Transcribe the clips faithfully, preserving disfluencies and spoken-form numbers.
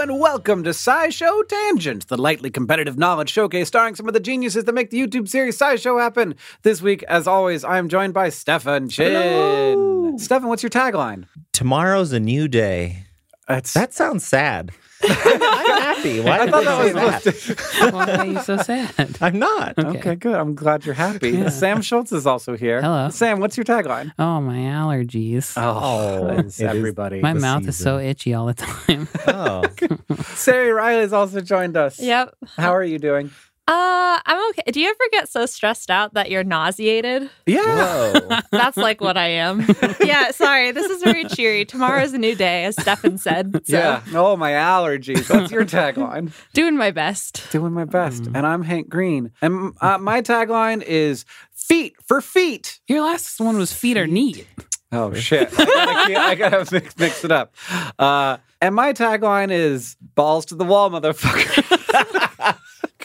and welcome to SciShow Tangent, the lightly competitive knowledge showcase starring some of the geniuses that make the YouTube series SciShow happen. This week, as always, I'm joined by Stefan Chin. Hello. Stefan, what's your tagline? Tomorrow's a new day. It's... That sounds sad. I'm, I'm happy. Why I did thought they that say was that? Why are you so sad? I'm not. Okay. Okay, good. I'm glad you're happy. Yeah. Sam Schultz is also here. Hello. Sam, what's your tagline? Oh, my allergies. Oh, it it's is everybody. my the mouth is so season. itchy all the time. Oh, Sari Riley's also joined us. Yep. How are you doing? Uh, I'm okay. Do you ever get so stressed out that you're nauseated? Yeah. whoa. That's like what I am. Yeah, sorry. This is very cheery. Tomorrow's a new day, as Stefan said. So, Yeah. Oh, my allergies. What's your tagline? doing my best. Doing my best. And I'm Hank Green. And uh, my tagline is feet for feet. Your last one was feet are neat. Oh, shit. I gotta, I gotta mix, mix it up. Uh, and my tagline is balls to the wall, motherfucker.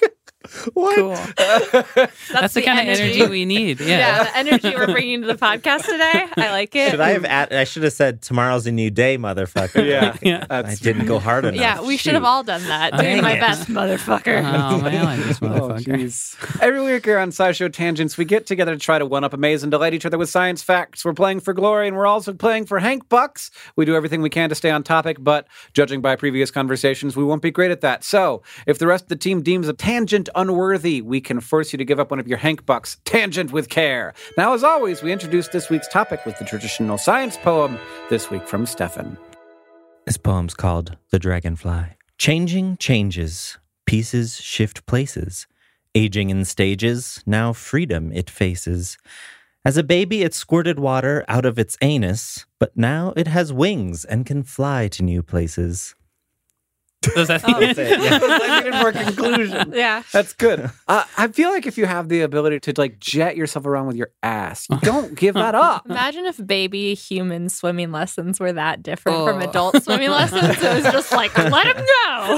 What? Cool. That's, That's the, kind of energy we need. Yeah. Yeah, the energy we're bringing to the podcast today. I like it. Should I have? Add, I should have said tomorrow's a new day, motherfucker. Yeah. Yeah. I That's didn't go hard enough. Yeah, we should have Shoot. all done that. Dang Doing my it. best, motherfucker. Oh, my allergies, Oh, motherfucker. jeez. Every week here on SciShow Tangents, we get together to try to one-up, amaze, and delight each other with science facts. We're playing for glory, and we're also playing for Hank Bucks. We do everything we can to stay on topic, but judging by previous conversations, we won't be great at that. So, if the rest of the team deems a tangent unworthy, we can force you to give up one of your Hank Bucks. Tangent with care. Now, as always, we introduce this week's topic with the traditional science poem, this week from Stefan. This poem's called The Dragonfly. Changing changes, pieces shift places. Aging in stages, now freedom it faces. As a baby, it squirted water out of its anus, but now it has wings and can fly to new places. Was that Oh, the That's it, yeah. I needed more conclusion. Yeah. That's good. Uh, I feel like if you have the ability to like jet yourself around with your ass, you don't give that up. Imagine if baby human swimming lessons were that different from Oh. adult swimming lessons. It was just like, let him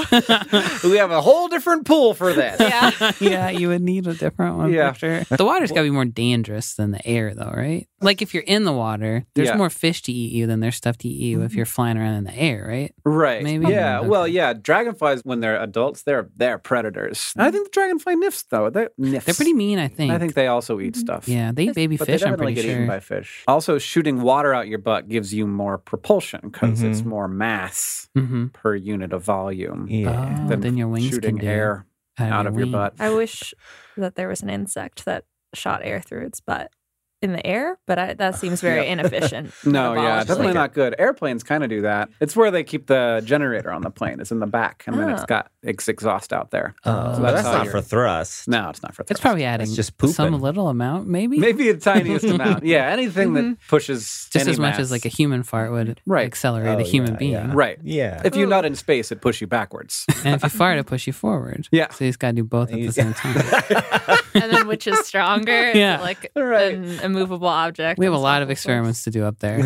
go. We have a whole different pool for this. Yeah. Yeah, you would need a different one Yeah. for sure. The water's got to be more dangerous than the air, though, right? Like if you're in the water, there's Yeah. more fish to eat you than there's stuff to eat you if you're flying around in the air, right? Right. Maybe. Yeah. Okay. Well, yeah. Dragonflies, when they're adults, they're they're predators. And I think the dragonfly nymphs, though, they're nymphs. They're pretty mean, I think. I think they also eat stuff. Yeah, they eat baby But fish, they I'm definitely pretty get eaten sure. by fish. Also, shooting water out your butt gives you more propulsion because Mhm. it's more mass Mm-hmm. per unit of volume Yeah. Oh, than then your wings shooting can do air out of your wing. butt. I wish that there was an insect that shot air through its butt in the air, but I, that seems very Yeah. inefficient. No, yeah, metabolically. definitely not good. Airplanes kind of do that. It's where they keep the generator on the plane. It's in the back, and then it's Oh. got ex- exhaust out there. Oh, So but that's that's how not you're- for thrust. No, it's not for It's thrust. probably adding just pooping. some little amount, maybe? Maybe the tiniest amount. Yeah, anything that pushes Just any as much mass. as like a human fart would Right. accelerate Oh, a human yeah, being. yeah. right. Yeah. If you Ooh. nut in space, it push you backwards. And if you fart, it push you forward. Yeah. So you just got to do both at the You- same time. And then which is stronger? Is Yeah. it like Right. an immovable object? We have a and lot of stuff? experiments to do up there.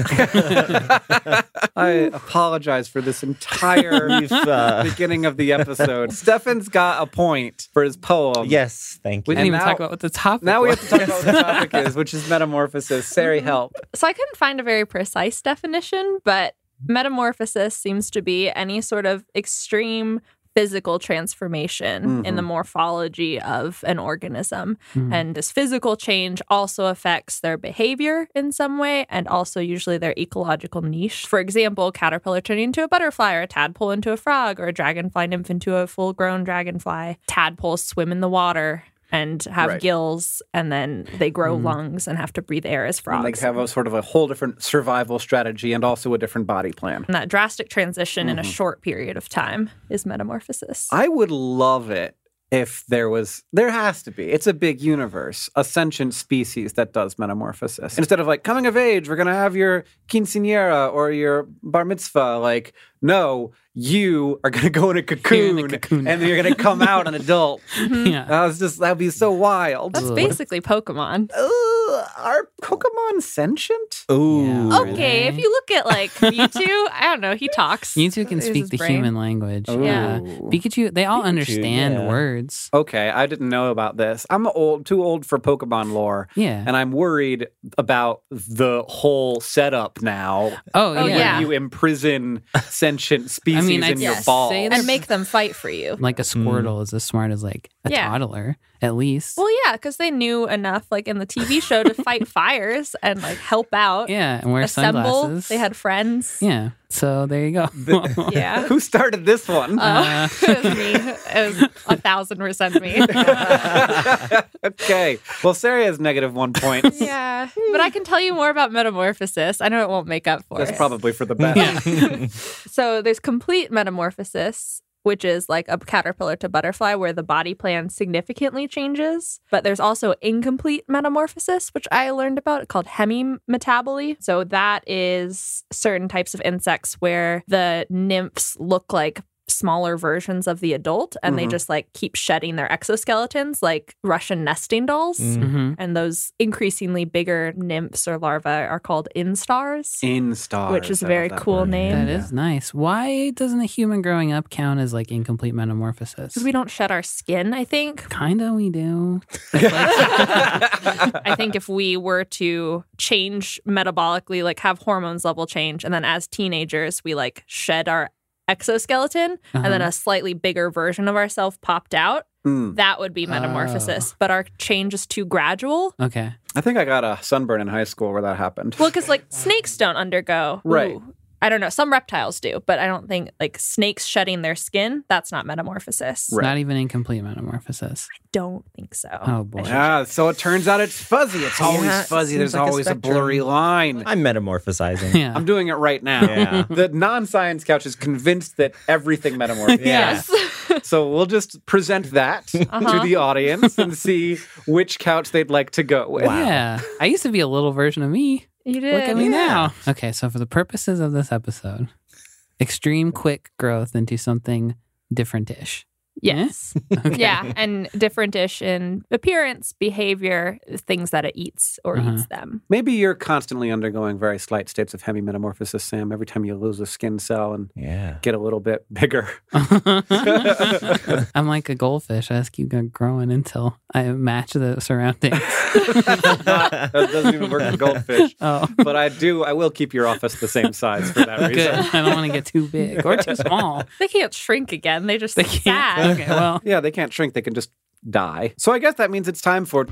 I apologize for this entire We've, uh, beginning of the episode. Stefan's got a point for his poem. yes, thank We you. We didn't And even now- talk about what the topic Now we was. have to talk about what the topic is, which is metamorphosis. Sari, help. So I couldn't find a very precise definition, but metamorphosis seems to be any sort of extreme physical transformation in the morphology of an organism. Mhm. And this physical change also affects their behavior in some way and also usually their ecological niche. For example, caterpillar turning into a butterfly or a tadpole into a frog or a dragonfly nymph into a full-grown dragonfly. Tadpoles swim in the water and have Right. gills, and then they grow lungs and have to breathe air as frogs. And they have a sort of a whole different survival strategy and also a different body plan. And that drastic transition in a Mhm. short period of time is metamorphosis. I would love it if there was, there has to be, it's a big universe, a sentient species that does metamorphosis. Instead of like coming of age, we're going to have your quinceañera or your bar mitzvah. Like, no, you are going to go in a cocoon, You're in a cocoon. and then you're going to come out an adult. Yeah. That was just, that'd be so wild. That's Ugh. basically Pokemon. Ugh, are Pokemon sentient? Ooh. Yeah. Okay, if you look at like Mewtwo, I don't know, he talks. Mewtwo can Uses speak the brain. human language. Yeah. Ooh. Pikachu, they all Pikachu, understand yeah. words. Okay, I didn't know about this. I'm old, too old for Pokemon lore. Yeah. And I'm worried about the whole setup now. Oh, Oh, yeah. When yeah. you imprison sentient species I mean, I'd in your yes, balls. say And make them fight for you. Like a Squirtle is as smart as like a Yeah. toddler, at least. Well, yeah, because they knew enough, like in the T V show, to fight fires and like help out. yeah, and wear Assemble. sunglasses. They had friends. Yeah, so there you go. Yeah. Who started this one? Uh, it was me. It was a thousand percent me. Okay. Well, Sarah has negative one point. Yeah. But I can tell you more about metamorphosis. I know it won't make up for That's it. probably for the best. So there's complete metamorphosis, which is like a caterpillar to butterfly where the body plan significantly changes. But there's also incomplete metamorphosis, which I learned about called hemimetaboly. So that is certain types of insects where the nymphs look like smaller versions of the adult and they Mhm. just like keep shedding their exoskeletons like Russian nesting dolls. mhm. And those increasingly bigger nymphs or larvae are called instars. Instars. Which is a I very love that cool word. name. That is nice. Why doesn't a human growing up count as like incomplete metamorphosis? Because we don't shed our skin, I think. Kinda we do. I think if we were to change metabolically, like have hormones level change, and then as teenagers, we like shed our exoskeleton and then Uh-huh. a slightly bigger version of ourselves popped out, Mm. that would be metamorphosis. But our change is too gradual. Okay. I think I got a sunburn in high school where that happened. Well, because like snakes don't undergo. Right. Ooh, I don't know. Some reptiles do, but I don't think like snakes shedding their skin, that's not metamorphosis. Right. Not even incomplete metamorphosis. Don't think so. Oh boy. Yeah, so it turns out it's fuzzy. It's always Yeah, it fuzzy. seems There's like a always a, spectrum. blurry line. I'm metamorphosizing. Yeah. I'm doing it right now. Yeah. The non-science couch is convinced that everything metamorphoses. Yeah. Yes. So we'll just present that Uh-huh. to the audience and see which couch they'd like to go with. Wow. Yeah. I used to be a little version of me. You did. Look at me Yeah. now. Okay, so for the purposes of this episode, extreme quick growth into something different-ish. Yes. Okay. Yeah, and different-ish in appearance, behavior, things that it eats or Uh-huh. eats them. Maybe you're constantly undergoing very slight states of hemimetamorphosis, Sam, every time you lose a skin cell and Yeah. get a little bit bigger. I'm like a goldfish. I just keep on growing until I match the surroundings. That doesn't even work for goldfish. Oh, But I do, I will keep your office the same size for that good. reason. I don't want to get too big or too small. They can't shrink again. They just They sad. can't. Okay, well, Yeah, they can't shrink, they can just die. So I guess that means it's time for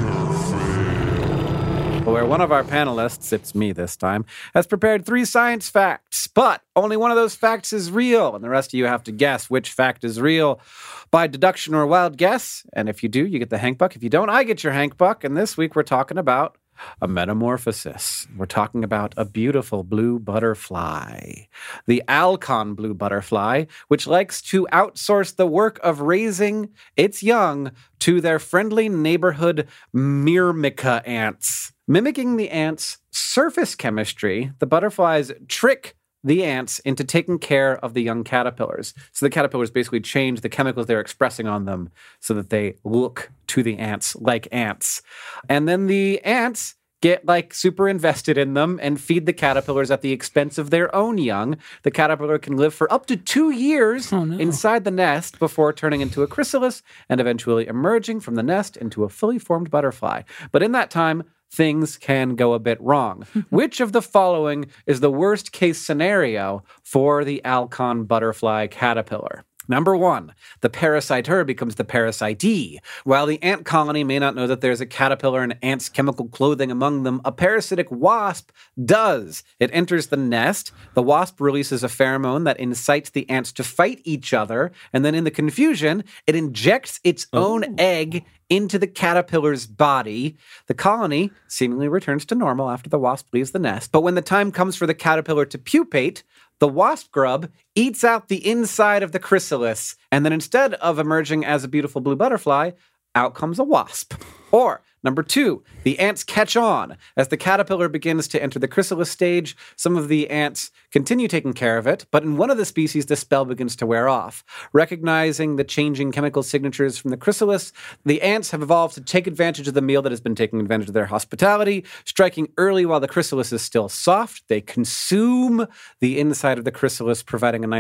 where one of our panelists, it's me this time, has prepared three science facts, but only one of those facts is real, and the rest of you have to guess which fact is real by deduction or wild guess. And if you do, you get the Hank Buck. If you don't, I get your Hank Buck. And this week we're talking about a metamorphosis. We're talking about a beautiful blue butterfly, the Alcon blue butterfly, which likes to outsource the work of raising its young to their friendly neighborhood Myrmica ants. Mimicking the ants' surface chemistry, the butterflies trick the ants into taking care of the young caterpillars. So the caterpillars basically change the chemicals they're expressing on them so that they look to the ants like ants. And then the ants get like super invested in them and feed the caterpillars at the expense of their own young. The caterpillar can live for up to two years Oh, no. inside the nest before turning into a chrysalis and eventually emerging from the nest into a fully formed butterfly. But in that time, things can go a bit wrong. Which of the following is the worst case scenario for the Alcon butterfly caterpillar? Number one, the parasiter becomes the parasitee. While the ant colony may not know that there's a caterpillar and ants' chemical clothing among them, a parasitic wasp does. It enters the nest. The wasp releases a pheromone that incites the ants to fight each other, and then in the confusion, it injects its own egg into the caterpillar's body. The colony seemingly returns to normal after the wasp leaves the nest. But when the time comes for the caterpillar to pupate, the wasp grub eats out the inside of the chrysalis, and then instead of emerging as a beautiful blue butterfly, out comes a wasp. Or, number two, the ants catch on. As the caterpillar begins to enter the chrysalis stage, some of the ants continue taking care of it, but in one of the species, the spell begins to wear off. Recognizing the changing chemical signatures from the chrysalis, the ants have evolved to take advantage of the meal that has been taking advantage of their hospitality. Striking early while the chrysalis is still soft, they consume the inside of the chrysalis, providing a nice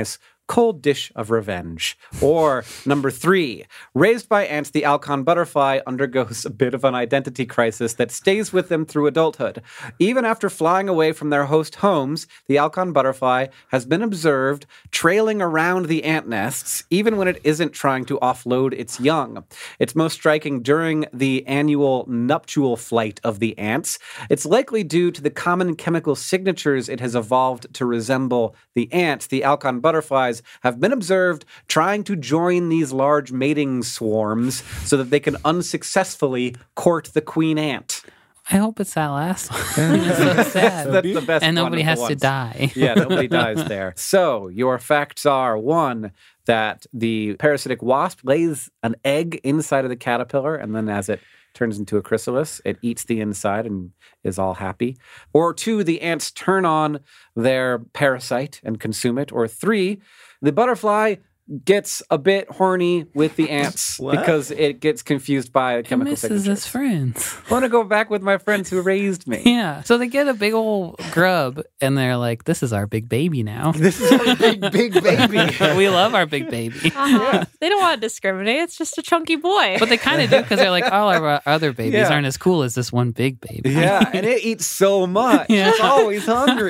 cold dish of revenge. Or number three, raised by ants, the Alcon butterfly undergoes a bit of an identity crisis that stays with them through adulthood. Even after flying away from their host homes, the Alcon butterfly has been observed trailing around the ant nests, even when it isn't trying to offload its young. It's most striking during the annual nuptial flight of the ants. It's likely due to the common chemical signatures it has evolved to resemble the ants. The Alcon butterflies have been observed trying to join these large mating swarms so that they can unsuccessfully court the queen ant. I hope it's that last one. It's so sad. That's the best And one nobody of the has to ones. die. Yeah, nobody dies there. So your facts are, one, that the parasitic wasp lays an egg inside of the caterpillar, and then as it turns into a chrysalis, it eats the inside and is all happy. Or two, the ants turn on their parasite and consume it. Or three, the butterfly gets a bit horny with the ants What? because it gets confused by He chemical misses signatures. his friends. I want to go back with my friends who raised me. Yeah. So they get a big old grub and they're like, this is our big baby now. This is a big, big baby. We love our big baby. Uh-huh. They don't want to discriminate. It's just a chunky boy. But they kind of do because they're like, all our other babies Yeah. aren't as cool as this one big baby. Yeah, and it eats so much. Yeah. It's always hungry.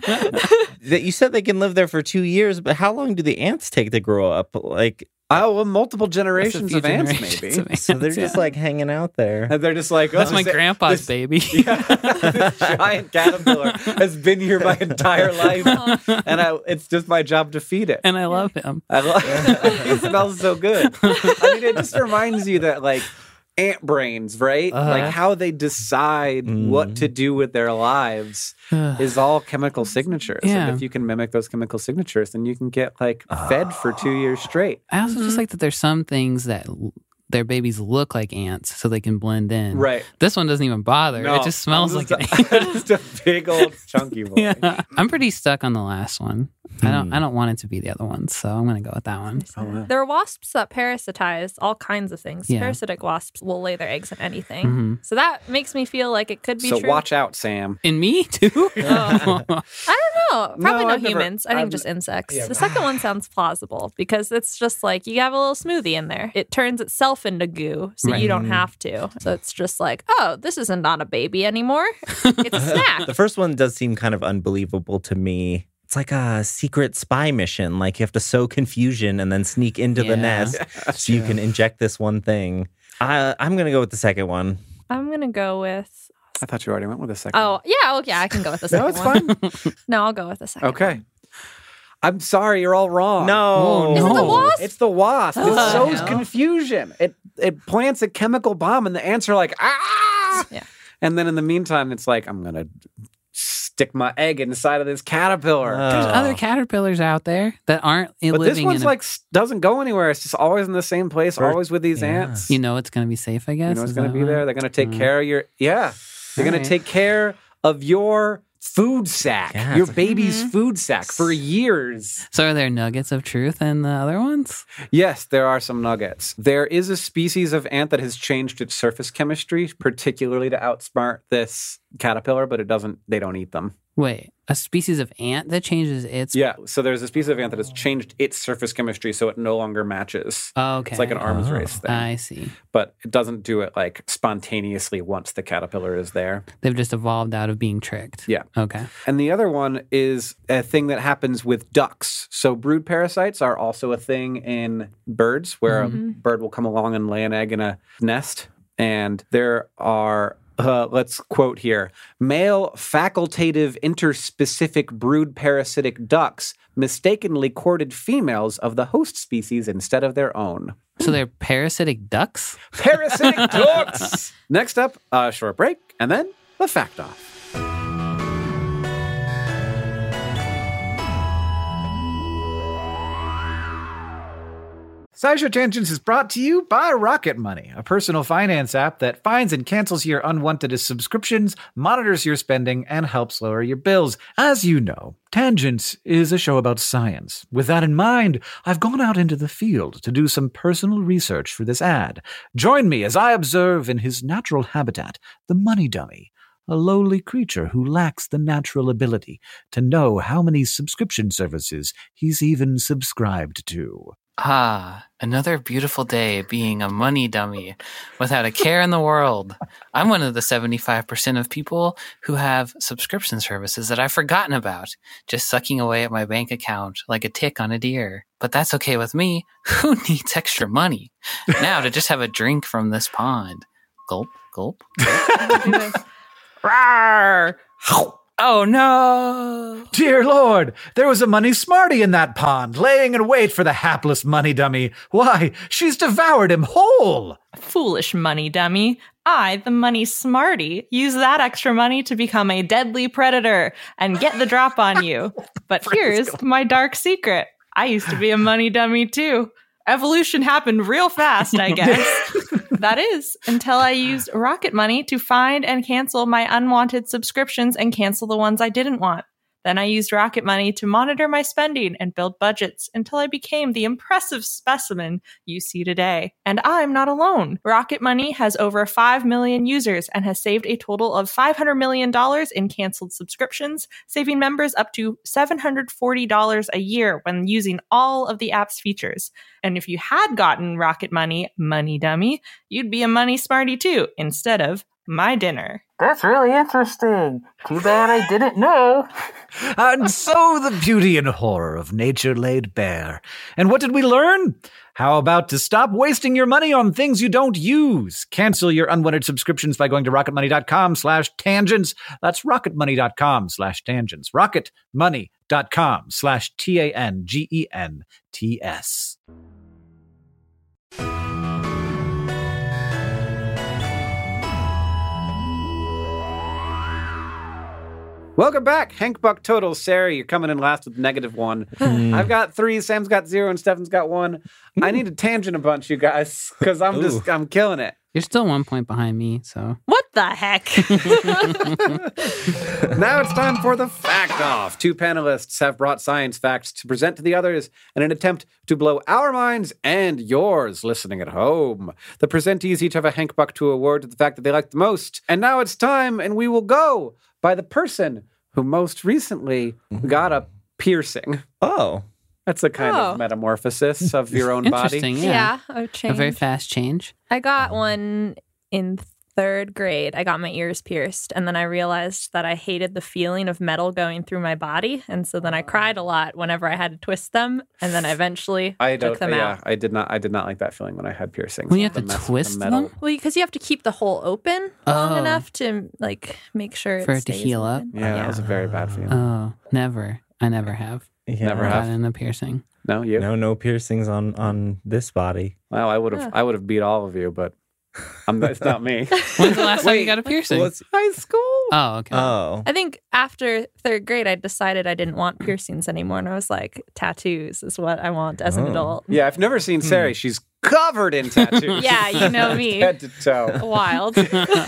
That you said they can live there for two years, but how long do the ants take to grow up? Like, Oh, well, multiple That's a generations few of ants, generations maybe. of ants, so they're just yeah. like hanging out there. And they're just like, oh, That's my this- grandpa's this- baby. Yeah, this giant caterpillar has been here my entire life, and I, it's just my job to feed it. And I love him. I love it. smells so good. I mean, it just reminds you that, like, ant brains, right? Uh-huh. Like how they decide Mm. what to do with their lives is all chemical signatures. Yeah. And if you can mimic those chemical signatures, then you can get like fed for two years straight. I also Mm-hmm. just like that there's some things that l- their babies look like ants so they can blend in. Right. This one doesn't even bother. No, it just smells I'm like just an a, ant. just a big old chunky boy. Yeah. I'm pretty stuck on the last one. I don't Hmm. I don't want it to be the other one, so I'm gonna go with that one. Oh, wow. There are wasps that parasitize all kinds of things. Yeah. Parasitic wasps will lay their eggs in anything. Mhm. So that makes me feel like it could be So true. watch out, Sam. And me too. Oh. I don't know. Probably No, no, I've never- humans. I think I've- just insects. yeah. The second one sounds plausible because it's just like you have a little smoothie in there. It turns itself into goo, so Right. you don't have to. So it's just like, oh, this isn't not a baby anymore. It's a snack. The first one does seem kind of unbelievable to me. It's like a secret spy mission. Like you have to sow confusion and then sneak into Yeah. the nest so you can inject this one thing. I, I'm going to go with the second one. I'm gonna go with. I thought you already went with the second. Oh yeah, oh yeah, I can go with the No, second it's one. No, I'll go with the second. Okay. one. I'm sorry, you're all wrong. No. Is it the no. wasp? It's the wasp. It Oh, sows no. confusion. It it plants a chemical bomb, and the ants are like, ah! Yeah. And then in the meantime, it's like, I'm gonna stick my egg inside of this caterpillar. Uh, There's Oh. other caterpillars out there that aren't but living this one's in a, like s- doesn't go anywhere. It's just always in the same place, For- always with these yeah. ants. you know it's gonna be safe, I guess. You know it's Is going to that be why? there. They're going to take Mm. care of your yeah. They're going Alright. to take care of your food sack, Yeah, your it's like- baby's Mhm. food sack for years. So are there nuggets of truth in the other ones? Yes, there are some nuggets. There is a species of ant that has changed its surface chemistry, particularly to outsmart this caterpillar, but it doesn't. They don't eat them. Wait, a species of ant that changes its Yeah, so there's a species of ant that has changed its surface chemistry so it no longer matches. Oh, okay. It's like an arms Oh. race thing, I see. but it doesn't do it like spontaneously once the caterpillar is there. They've just evolved out of being tricked. Yeah. Okay. And the other one is a thing that happens with ducks. So brood parasites are also a thing in birds where Mhm. a bird will come along and lay an egg in a nest. And there are, uh, let's quote here, male facultative interspecific brood parasitic ducks mistakenly courted females of the host species instead of their own. So they're parasitic ducks? Parasitic ducks! Next up, a short break, and then the fact off. SciShow Tangents is brought to you by Rocket Money, a personal finance app that finds and cancels your unwanted subscriptions, monitors your spending, and helps lower your bills. As you know, Tangents is a show about science. With that in mind, I've gone out into the field to do some personal research for this ad. Join me as I observe in his natural habitat, the money dummy, a lowly creature who lacks the natural ability to know how many subscription services he's even subscribed to. Ah, another beautiful day being a money dummy without a care in the world. I'm one of the seventy-five percent of people who have subscription services that I've forgotten about, just sucking away at my bank account like a tick on a deer. But that's okay with me. Who needs extra money? Now to just have a drink from this pond. Gulp, gulp. Rawr! Oh no! Dear Lord, there was a money smarty in that pond, laying in wait for the hapless money dummy. Why, she's devoured him whole! Foolish money dummy. I, the money smarty, use that extra money to become a deadly predator and get the drop on you. But here's my dark secret. I used to be a money dummy too. Evolution happened real fast, I guess. That is, until I used Rocket Money to find and cancel my unwanted subscriptions and cancel the ones I didn't want. Then I used Rocket Money to monitor my spending and build budgets until I became the impressive specimen you see today. And I'm not alone. Rocket Money has over five million users and has saved a total of five hundred million dollars in canceled subscriptions, saving members up to seven hundred forty dollars a year when using all of the app's features. And if you had gotten Rocket Money, Money Dummy, you'd be a money smarty too, instead of my dinner. That's really interesting. Too bad I didn't know. And so the beauty and horror of nature laid bare. And what did we learn? How about to stop wasting your money on things you don't use? Cancel your unwanted subscriptions by going to rocketmoney.com slash tangents. That's rocketmoney.com slash tangents. rocketmoney.com slash T A N G E N T S. Welcome back. Hank Buck total. Sarah, you're coming in last with negative one. I've got three. Sam's got zero, and Stefan's got one. I need to tangent a bunch, you guys, because I'm just, I'm killing it. You're still one point behind me, so. What the heck? Now it's time for the Fact Off. Two panelists have brought science facts to present to the others in an attempt to blow our minds and yours listening at home. The presentees each have a Hank Buck to award to the fact that they like the most. And now it's time, and we will go by the person who most recently got a piercing. Oh. That's a kind Oh. of metamorphosis of your own body. Interesting, Yeah, yeah. a A change. very fast change. I got one in third grade. I got my ears pierced, and then I realized that I hated the feeling of metal going through my body, and so then I cried a lot whenever I had to twist them, and then I eventually I don't. took them yeah, out. I did not. I did not like that feeling when I had piercings. When you have The to mess with the twist metal. them? Well, because you have to keep the hole open long Oh. enough to like make sure For it it to stays heal up? open. Yeah, that was a very bad feeling. Oh, never. I never have. Yeah. Never have. Gotten a piercing. No, you. No, no piercings on, on this body. Well, I would have. Yeah. I would have beat all of you, but I'm, it's not me. When's the last time Wait, you got a piercing? What's- High school. Oh, okay. Oh. I think after third grade, I decided I didn't want piercings anymore, and I was like, tattoos is what I want as an Oh. adult. Yeah, I've never seen Sari. She's covered in tattoos. Yeah, you know me. Head to toe. Wild.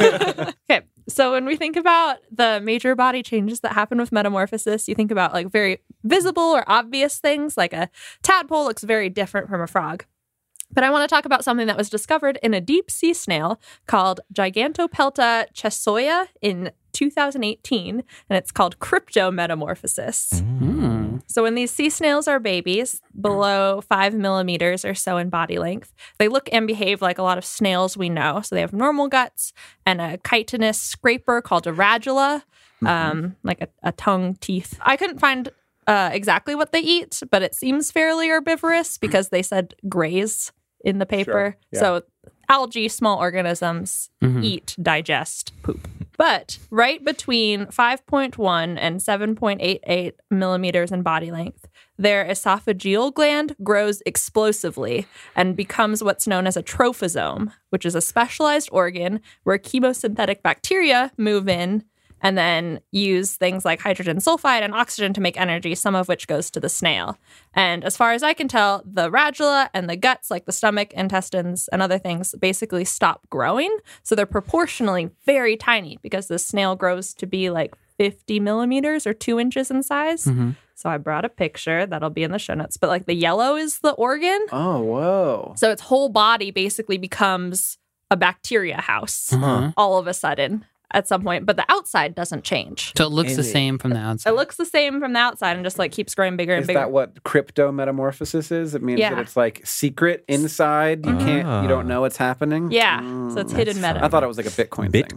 Okay, so when we think about the major body changes that happen with metamorphosis, you think about like very visible or obvious things, like a tadpole looks very different from a frog. But I want to talk about something that was discovered in a deep sea snail called Gigantopelta chessoia in two thousand eighteen, and it's called cryptometamorphosis. Hmm. So when these sea snails are babies, below five millimeters or so in body length, they look and behave like a lot of snails we know. So they have normal guts and a chitinous scraper called a radula, um, like a, a tongue, teeth. I couldn't find uh, exactly what they eat, but it seems fairly herbivorous because they said graze in the paper. Sure, yeah. So algae, small organisms, Mhm. eat, digest, poop. But right between five point one and seven point eight eight millimeters in body length, their esophageal gland grows explosively and becomes what's known as a trophosome, which is a specialized organ where chemosynthetic bacteria move in and then use things like hydrogen sulfide and oxygen to make energy, some of which goes to the snail. And as far as I can tell, the radula and the guts, like the stomach, intestines, and other things, basically stop growing. So they're proportionally very tiny because the snail grows to be like fifty millimeters or two inches in size. Mhm. So I brought a picture that'll be in the show notes. But like the yellow is the organ. Oh, whoa. So its whole body basically becomes a bacteria house Uh-huh. all of a sudden. at some point, but the outside doesn't change. So it looks the Is it- same from the outside. It looks the same from the outside and just like keeps growing bigger and Is bigger. that what cryptometamorphosis is? It means Yeah. that it's like secret inside. You can't, you don't know what's happening. Yeah, Mm, so it's hidden meta. I thought it was like a Bitcoin thing.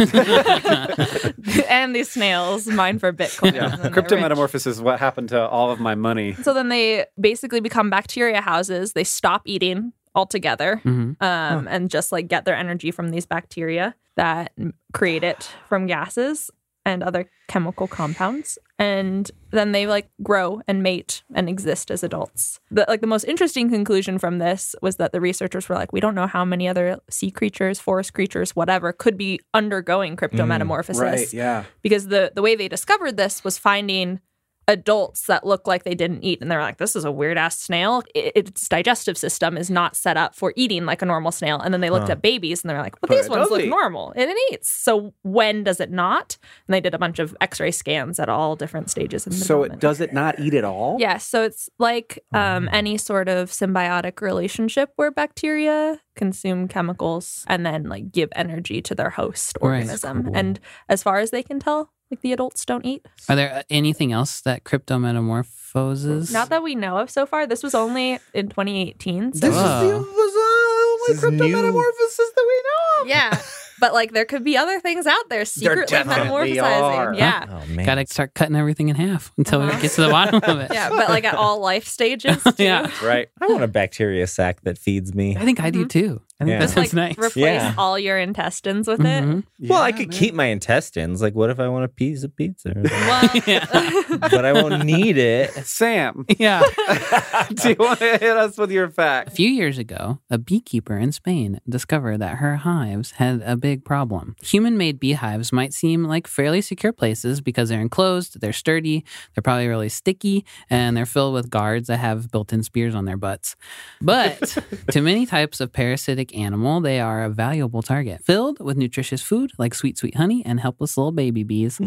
Bitcoin. And these snails mine for Bitcoin. Yeah, and they're crypto rich. metamorphosis is what happened to all of my money. So then they basically become bacteria houses. They stop eating altogether Mhm. um, and just like get their energy from these bacteria that m- create it from gases and other chemical compounds. And then they like grow and mate and exist as adults. The, like the most interesting conclusion from this was that the researchers were like, we don't know how many other sea creatures, forest creatures, whatever, could be undergoing cryptometamorphosis. Right, yeah. Because the, the way they discovered this was finding adults that look like they didn't eat. And they're like, this is a weird ass snail. I- Its digestive system is not set up for eating like a normal snail. And then they looked Huh. at babies and they're like, well, But these it ones does look eat. normal. And it eats. So when does it not? And they did a bunch of x-ray scans at all different stages in the So it development. does it not eat at all? Yeah, so it's like um, any sort of symbiotic relationship where bacteria consume chemicals and then like give energy to their host Right. organism. Cool. And as far as they can tell, like the adults don't eat. Are there uh, anything else that cryptometamorphoses? Not that we know of so far. This was only in twenty eighteen. So This Wow. is the was, uh, This only is new. cryptometamorphosis that we know of. yeah, but like there could be other things out there secretly definitely metamorphosizing. are. Yeah. Oh man. Gotta start cutting everything in half until Uh-huh. we get to the bottom of it. Yeah, but like at all life stages. Too. Yeah. Right. I want a bacteria sac that feeds me. I think I do too. I think Yeah. that Just like sounds nice. replace Yeah. all your intestines with it. Mhm. Well, I Yeah, could man. keep my intestines. Like, what if I want a piece of pizza? Well, But I won't need it. Sam, Yeah. do you want to hit us with your A fact? few years ago, a beekeeper in Spain discovered that her hives had a big problem. Human made beehives might seem like fairly secure places because they're enclosed, they're sturdy, they're probably really sticky, and they're filled with guards that have built in spears on their butts. But to many types of parasitic animal, they are a valuable target, filled with nutritious food like sweet, sweet honey and helpless little baby bees.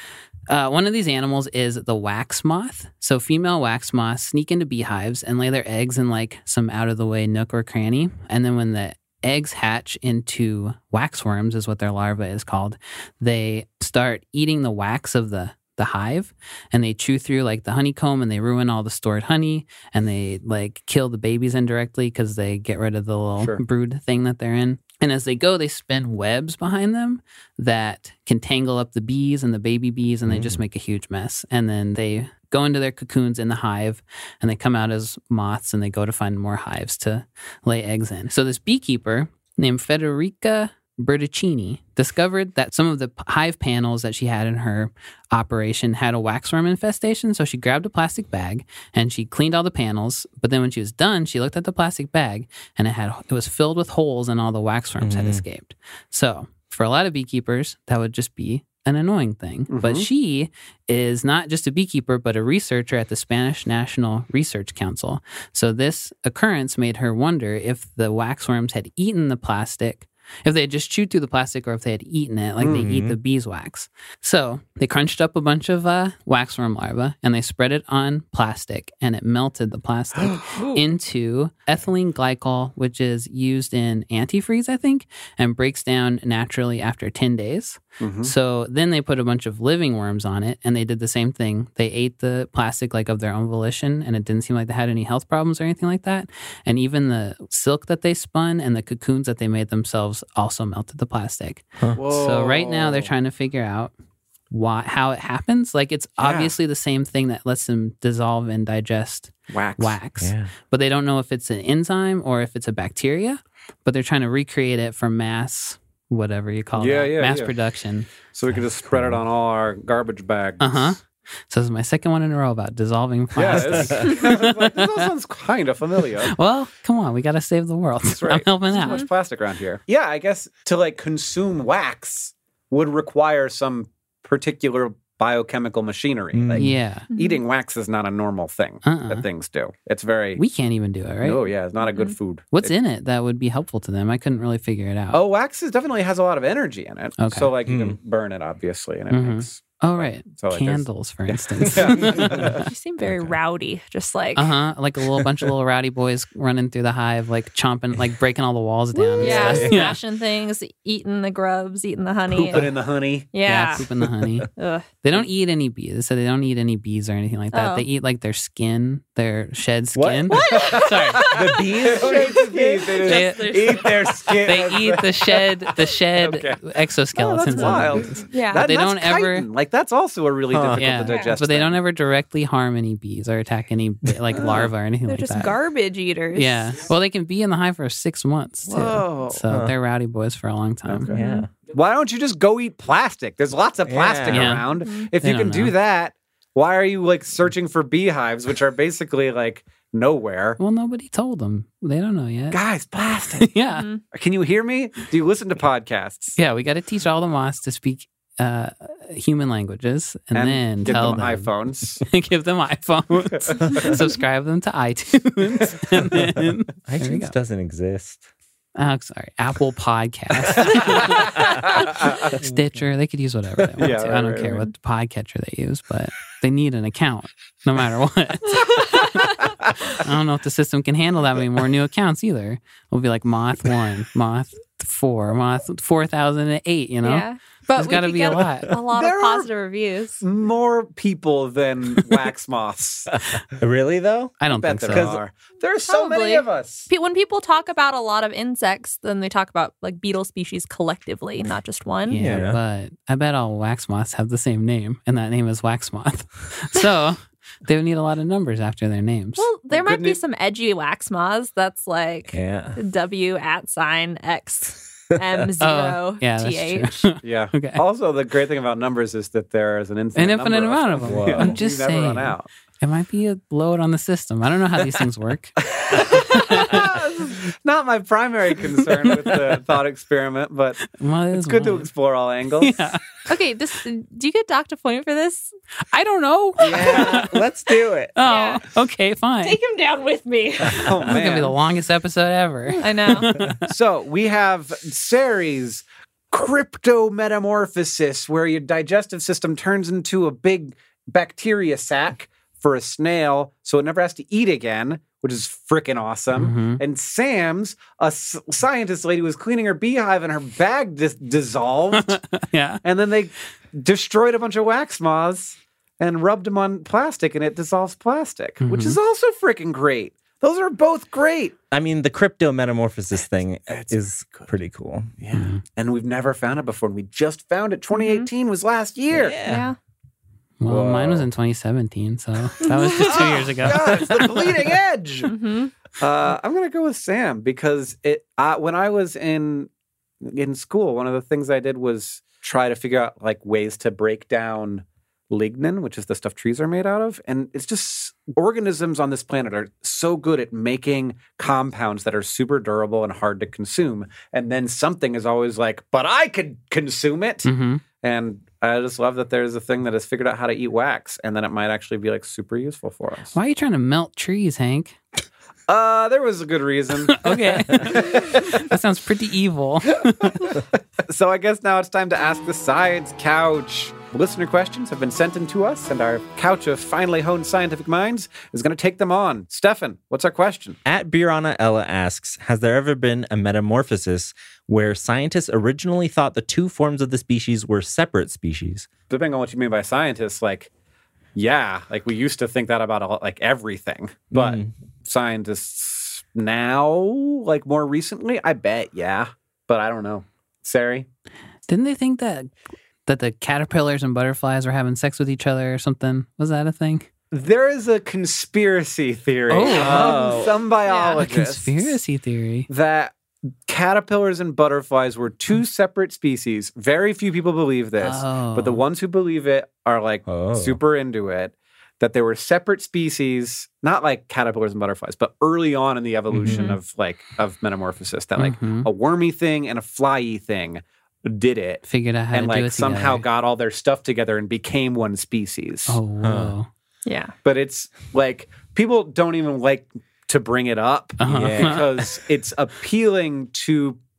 Uh, one of these animals is the wax moth. So female wax moths sneak into beehives and lay their eggs in like some out of the way nook or cranny. And then when the eggs hatch into waxworms, is what their larva is called, they start eating the wax of the the hive, and they chew through like the honeycomb and they ruin all the stored honey, and they like kill the babies indirectly because they get rid of the little Sure. brood thing that they're in. And as they go, they spin webs behind them that can tangle up the bees and the baby bees, and they just make a huge mess. And then they go into their cocoons in the hive, and they come out as moths, and they go to find more hives to lay eggs in. So this beekeeper named Federica Bertuccini discovered that some of the p- hive panels that she had in her operation had a waxworm infestation. So she grabbed a plastic bag and she cleaned all the panels. But then when she was done, she looked at the plastic bag and it had it was filled with holes, and all the waxworms had Mhm. escaped. So for a lot of beekeepers, that would just be an annoying thing. But Mhm. she is not just a beekeeper, but a researcher at the Spanish National Research Council. So this occurrence made her wonder if the waxworms had eaten the plastic, if they had just chewed through the plastic, or if they had eaten it like they eat Mhm. the beeswax. So they crunched up a bunch of uh, waxworm larvae and they spread it on plastic, and it melted the plastic into ethylene glycol, which is used in antifreeze, I think, and breaks down naturally after ten days. Mhm. So then they put a bunch of living worms on it, and they did the same thing. They ate the plastic like of their own volition, and it didn't seem like they had any health problems or anything like that. And even the silk that they spun and the cocoons that they made themselves also melted the plastic. So right now they're trying to figure out why how it happens. Like it's Yeah. obviously the same thing that lets them dissolve and digest wax. wax, Yeah. but they don't know if it's an enzyme or if it's a bacteria. But they're trying to recreate it for mass, whatever you call Yeah, it, yeah, mass yeah. production. So we can just spread it on all our garbage bags. Uh huh. So this is my second one in a row about dissolving Yeah, plastic. it's, like, this all sounds kind of familiar. Well, come on, we got to save the world. That's right. I'm helping There's out. too much plastic around here. Yeah, I guess to like consume wax would require some particular biochemical machinery. Mm. Like Yeah, eating wax is not a normal thing Uh-uh. that things do. It's very we can't even do it, right? no, yeah, it's not a good food. What's It- in it that would be helpful to them? I couldn't really figure it out. Oh, wax is definitely has a lot of energy in it. Okay. So like you Mm. can burn it obviously, and it Mhm. makes Oh, right. So, like, there's- Candles, for instance. You seem very rowdy, just like Uh huh. Like a little bunch of little rowdy boys running through the hive, like chomping, like breaking all the walls down. and yeah, stuff. smashing things, eating the grubs, eating the honey. Pooping in the honey. yeah. Pooping the honey. Ugh. They don't eat any bees. So they don't eat any bees or anything like that. Oh. They eat like their skin, their shed What? skin. What? Sorry. The bees don't eat the bees. They just They- eat their skin. They eat the shed, the shed Okay. exoskeletons. Oh, that's of the wild. bees. Yeah. That, they that's don't ever- chitin. Like, that's also a really Huh. difficult Yeah. to digest. But they thing. don't ever directly harm any bees or attack any like larvae or anything They're like just that. garbage eaters. Yeah. Well, they can be in the hive for six months too. Whoa. So Huh. they're rowdy boys for a long time. Okay. Yeah. Why don't you just go eat plastic? There's lots of plastic Yeah. around. Mhm. If They you can don't do know. that, why are you like searching for beehives, which are basically like nowhere? Well, nobody told them. They don't know yet. Guys, plastic. yeah. Mhm. Can you hear me? Do you listen to podcasts? Yeah. We got to teach all the moths to speak uh, human languages and, then give tell them, them, iPhones. give them iPhones, subscribe them to iTunes, and then there we go. iTunes doesn't exist. Oh, sorry, Apple Podcast, Stitcher. They could use whatever they want Yeah, to. right, I don't right, care right. what podcatcher they use, but they need an account no matter what. I don't know if the system can handle that many more new accounts either. It'll be like Moth One, Moth Four, Moth Four Thousand Eight. You know, Yeah. But there's we got to could be get a lot. A lot There of are- positive reviews. More people than wax moths. Really though? I don't Bet think there so. are. There's so many Probably. of us. Pe- When people talk about a lot of insects, then they talk about like beetle species collectively, not just one. Yeah, Yeah. but I bet all wax moths have the same name, and that name is wax moth. So they would need a lot of numbers after their names. Well, there Good might be news- some edgy wax moths that's like Yeah. W at sign X M zero Oh, yeah, T that's H. true. Yeah. Okay. Also, the great thing about numbers is that there is an infinite, An infinite number amount of them. Whoa. I'm just you never run saying. out. It might be a load on the system. I don't know how these things work. Not my primary concern with the thought experiment, but Well, it it's is good to one. explore all angles. Yeah. Okay, this do you get Doctor Point for this? I don't know. Yeah. Let's do it. Oh, Yeah. okay, fine. Take him down with me. Oh This is gonna be man! the longest episode ever. I know. So we have Ceres crypto metamorphosis, where your digestive system turns into a big bacteria sac for a snail, so it never has to eat again, which is freaking awesome. Mhm. And Sam's a s- scientist lady was cleaning her beehive, and her bag dis- dissolved. Yeah. And then they destroyed a bunch of wax moths and rubbed them on plastic, and it dissolves plastic, which is also freaking great. Those are both great. I mean, the crypto metamorphosis thing That's is pretty cool. Yeah. And we've never found it before. And we just found it. twenty eighteen was last year. Yeah. Well, mine was Whoa. in twenty seventeen, so that was just two years ago. God, it's the bleeding edge. hmm Uh, I'm gonna go with Sam because it. Uh, when I was in in school, one of the things I did was try to figure out like ways to break down lignin, which is the stuff trees are made out of, and it's just organisms on this planet are so good at making compounds that are super durable and hard to consume. And then something is always like, "But I could consume it," hmm and I just love that there's a thing that has figured out how to eat wax, and then it might actually be like super useful for us. Why are you trying to melt trees, Hank? Uh, there was a good reason. Okay. That sounds pretty evil. So I guess now it's time to ask the science couch. Listener questions have been sent in to us, and our couch of finely honed scientific minds is going to take them on. Stefan, what's our question? At Birana Ella asks, has there ever been a metamorphosis where scientists originally thought the two forms of the species were separate species? Depending on what you mean by scientists, like, yeah, like we used to think that about all, like everything, but Mm. scientists now, like more recently, I bet, yeah, but I don't know. Sari? Didn't they think that that the caterpillars and butterflies were having sex with each other or something? Was that a thing? There is a conspiracy theory Oh. among some A biologists conspiracy theory. that caterpillars and butterflies were two separate species. Very few people believe this, Oh. but the ones who believe it are like Oh. super into it. That there were separate species, not like caterpillars and butterflies, but early on in the evolution Mhm. of like of metamorphosis, that like Mhm. a wormy thing and a flyy thing did it, Figured out how and to do like it somehow together. got all their stuff together and became one species. Oh, whoa. Yeah. But it's like people don't even like to bring it up Uh-huh. Yeah. because it's appealing to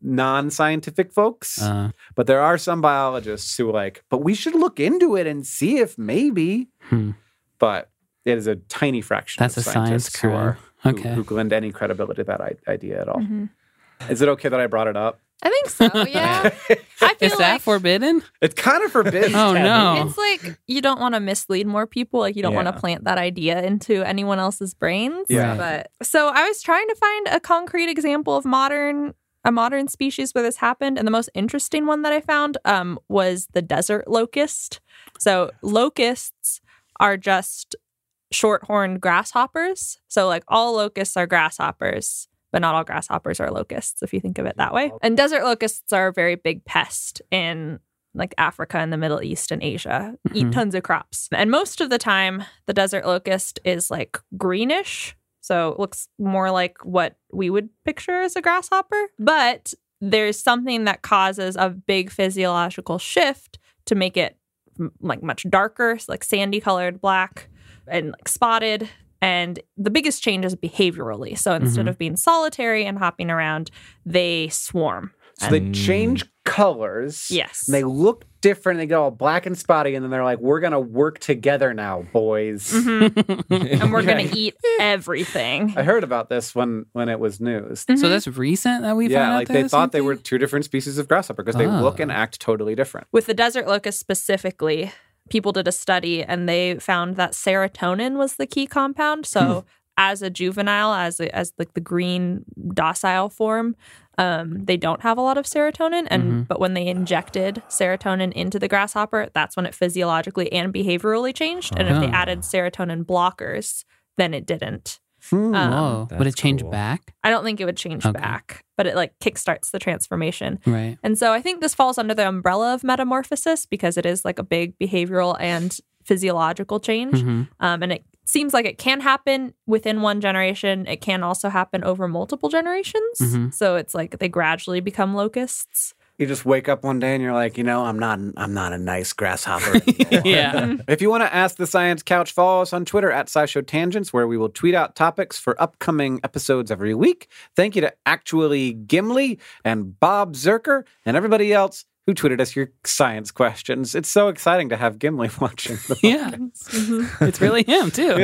non-scientific folks. Uh, But there are some biologists who are like, but we should look into it and see if maybe. Hmm. But it is a tiny fraction That's of a science scientists who crime. are who, Okay. who lend any credibility to that I- idea at all. Mhm. Is it okay that I brought it up? I think so. Yeah. I feel Is that like forbidden? It's kind of forbidden. Oh, no. it's like you don't want to mislead more people. Like you don't want Yeah. to plant that idea into anyone else's brains. Yeah. But so I was trying to find a concrete example of modern a modern species where this happened, and the most interesting one that I found um, was the desert locust. So locusts are just short-horned grasshoppers. So like all locusts are grasshoppers, but not all grasshoppers are locusts, if you think of it that way. And desert locusts are a very big pest in like Africa and the Middle East and Asia, eat Mhm. tons of crops. And most of the time, the desert locust is like greenish. So it looks more like what we would picture as a grasshopper. But there's something that causes a big physiological shift to make it m- like much darker, so like sandy colored black and like spotted. And the biggest change is behaviorally. So instead Mhm. of being solitary and hopping around, they swarm. So they change colors. Yes. And they look different. They get all black and spotty, and then they're like, we're going to work together now, boys. Mhm. And we're going Okay. to eat everything. I heard about this when, when it was news. So that's recent that we found Yeah, out like they there's thought they something? were two different species of grasshopper because they Oh. look and act totally different. With the desert locust specifically, people did a study and they found that serotonin was the key compound. So as a juvenile, as a, as like the green docile form, um, they don't have a lot of serotonin. And Mhm. but when they injected serotonin into the grasshopper, that's when it physiologically and behaviorally changed. And if they Oh. added serotonin blockers, then it didn't. Hmm. Um, Whoa. Would it That's change cool. back? I don't think it would change Okay. back, but it like kickstarts the transformation. Right. And so I think this falls under the umbrella of metamorphosis because it is like a big behavioral and physiological change. Mhm. Um, and it seems like it can happen within one generation. It can also happen over multiple generations. Mhm. So it's like they gradually become locusts. You just wake up one day and you're like, you know, I'm not, I'm not a nice grasshopper anymore. Yeah. If you want to ask the Science Couch, follow us on Twitter at SciShow Tangents, where we will tweet out topics for upcoming episodes every week. Thank you to Actually Gimli and Bob Zerker and everybody else who tweeted us your science questions. It's so exciting to have Gimli watching the Yeah. It's really him, too.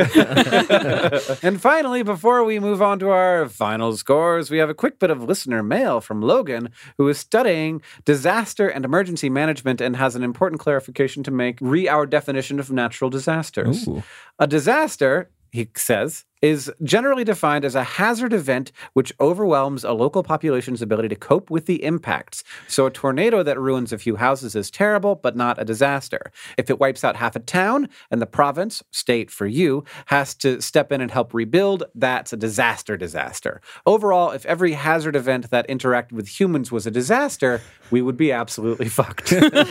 And finally, before we move on to our final scores, we have a quick bit of listener mail from Logan, who is studying disaster and emergency management and has an important clarification to make re our definition of natural disasters. Ooh. A disaster, he says, is generally defined as a hazard event which overwhelms a local population's ability to cope with the impacts. So a tornado that ruins a few houses is terrible, but not a disaster. If it wipes out half a town and the province, state for you, has to step in and help rebuild, that's a disaster disaster. Overall, if every hazard event that interacted with humans was a disaster, we would be absolutely fucked.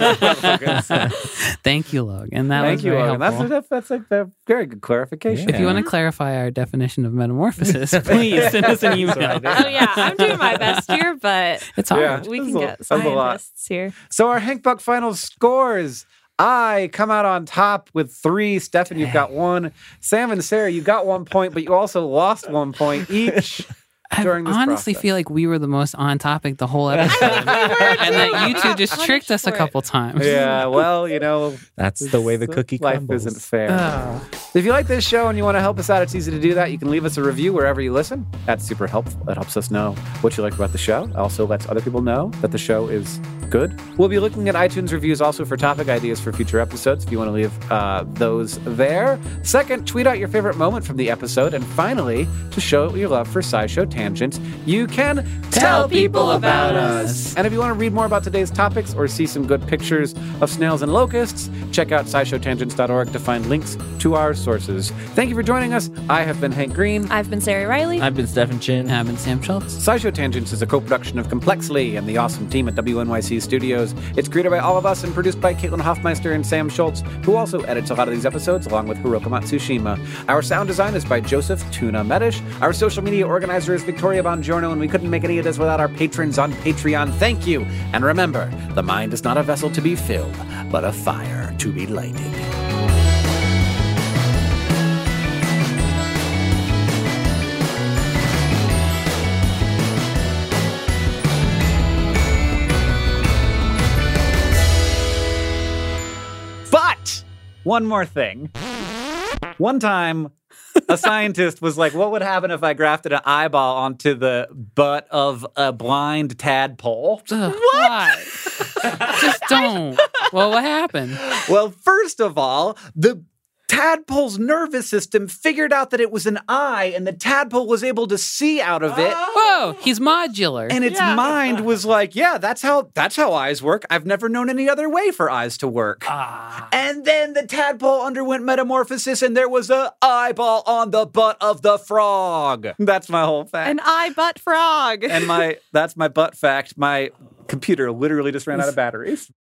Thank you, Logan. That Thank was you, very Logan. That's, helpful. that's, that's a, a very good clarification. If you want to clarify our definition of metamorphosis, please send us an email. Oh, yeah. I'm doing my best here, but It's hard. Yeah. we That's can a- get that's a lot. scientists here. So our Hank Buck final scores. I come out on top with three. Stefan, you've got one. Sam and Sarah, you got one point, but you also lost one point each I during this honestly process. feel like we were the most on topic the whole episode. and that you two just tricked us a couple times. Yeah, well, you know, That's the way the cookie life crumbles. isn't fair. Oh. If you like this show and you want to help us out, it's easy to do that. You can leave us a review wherever you listen. That's super helpful. That helps us know what you like about the show. It also lets other people know that the show is good. We'll be looking at iTunes reviews also for topic ideas for future episodes if you want to leave uh, those there. Second, tweet out your favorite moment from the episode. And finally, to show your love for SciShow Tangents, you can tell people about us. And if you want to read more about today's topics or see some good pictures of snails and locusts, check out sci show tangents dot org to find links to our sources. Thank you for joining us. I have been Hank Green. I've been Sarah Riley. I've been Stefan Chin. And I've been Sam Schultz. SciShow Tangents is a co-production of Complexly and the awesome team at W N Y C Studios. It's created by all of us and produced by Caitlin Hoffmeister and Sam Schultz, who also edits a lot of these episodes along with Hiroka Matsushima. Our sound design is by Joseph Tuna Medish. Our social media organizer is Victoria Bongiorno, and we couldn't make any of this without our patrons on Patreon. Thank you. And remember, the mind is not a vessel to be filled, but a fire to be lighted. one more thing. One time, a scientist was like, what would happen if I grafted an eyeball onto the butt of a blind tadpole? Ugh, what? Just don't. Well, what happened? Well, first of all, the tadpole's nervous system figured out that it was an eye, and the tadpole was able to see out of it. Whoa, he's modular. And its Yeah. mind was like, yeah, that's how that's how eyes work. I've never known any other way for eyes to work. Ah. And then the tadpole underwent metamorphosis, and there was a eyeball on the butt of the frog. That's my whole fact. An eye butt frog. and my that's my butt fact. My computer literally just ran out of batteries.